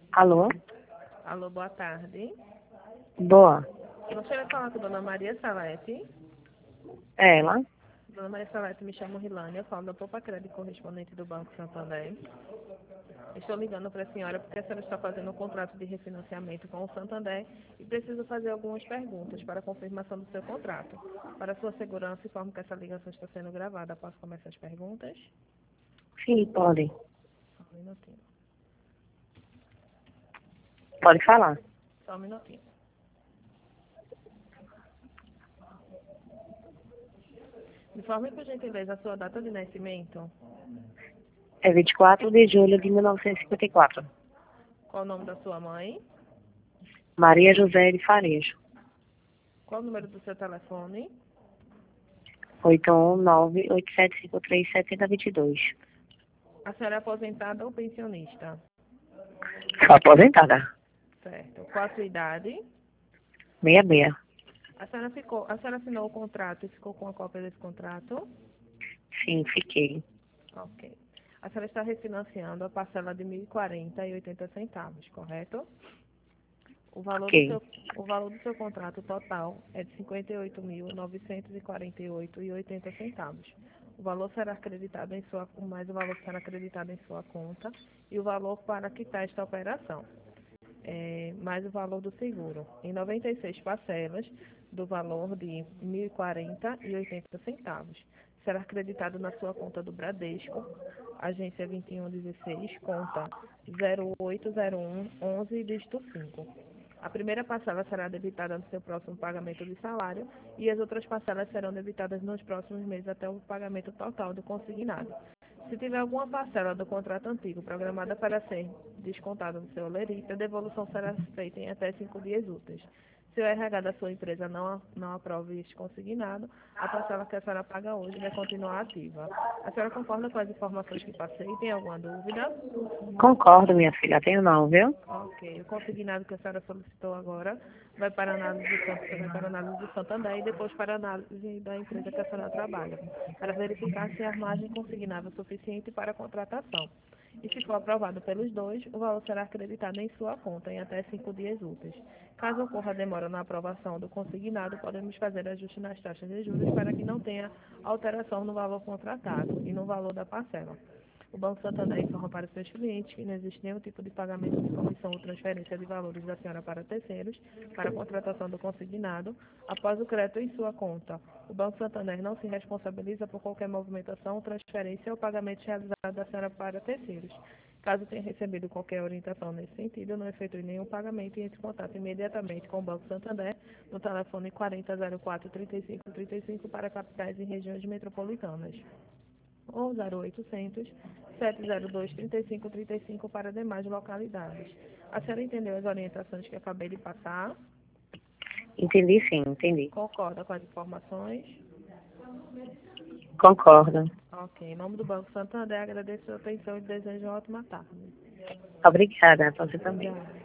Alô? Alô, boa tarde. Boa. Gostaria de falar com a Dona Maria Salete. É ela? Dona Maria Salete, me chamo Rilânia, eu falo da Poupa Crédito, correspondente do Banco Santander. Estou ligando para a senhora porque a senhora está fazendo um contrato de refinanciamento com o Santander e preciso fazer algumas perguntas para a confirmação do seu contrato. Para sua segurança, informo que essa ligação está sendo gravada. Posso começar as perguntas? Sim, pode. Só um minutinho. Pode falar. Só um minutinho. Informe, por gentileza, a sua data de nascimento. É 24 de julho de 1954. Qual o nome da sua mãe? Maria José de Farias. Qual o número do seu telefone? 819-8753-7022. A senhora é aposentada ou pensionista? Sou aposentada. Certo. Qual a sua idade? 66. A senhora assinou o contrato e ficou com a cópia desse contrato? Sim, fiquei. Ok. A senhora está refinanciando a parcela de R$ 1.040,80, correto? Ok. O valor do seu contrato total é de R$ 58.948,80. O valor será acreditado em sua conta e o valor para quitar esta operação. Mais o valor do seguro, em 96 parcelas, do valor de R$ 1.040,80. Será acreditado na sua conta do Bradesco, agência 2116, conta 080111, dígito 5. A primeira parcela será debitada no seu próximo pagamento de salário e as outras parcelas serão debitadas nos próximos meses até o pagamento total do consignado. Se tiver alguma parcela do contrato antigo programada para ser descontada do seu lerite, a devolução será feita em até 5 dias úteis. Se o RH da sua empresa não aprove este consignado, a parcela que a senhora paga hoje vai continuar ativa. A senhora concorda com as informações que passei? Tem alguma dúvida? Concordo, minha filha. Tenho não, viu? Ok. O consignado que a senhora solicitou agora vai para análise do Santander e depois para análise da empresa que a senhora trabalha, para verificar se a margem consignável é suficiente para a contratação. E se for aprovado pelos dois, o valor será acreditado em sua conta em até 5 dias úteis. Caso ocorra demora na aprovação do consignado, podemos fazer ajuste nas taxas de juros para que não tenha alteração no valor contratado e no valor da parcela. O Banco Santander informa para os seus clientes que não existe nenhum tipo de pagamento de comissão ou transferência de valores da senhora para terceiros para a contratação do consignado após o crédito em sua conta. O Banco Santander não se responsabiliza por qualquer movimentação, transferência ou pagamento realizado da senhora para terceiros. Caso tenha recebido qualquer orientação nesse sentido, não efetue nenhum pagamento e entre em contato imediatamente com o Banco Santander no telefone 4004-3535 para capitais e regiões metropolitanas ou 0800 702 3535 para demais localidades. A senhora entendeu as orientações que acabei de passar? Entendi, sim. Entendi. Concorda com as informações? Concordo. Ok. Em nome do Banco Santander, agradeço a sua atenção e desejo uma ótima tarde. Obrigada. Você também. Obrigada.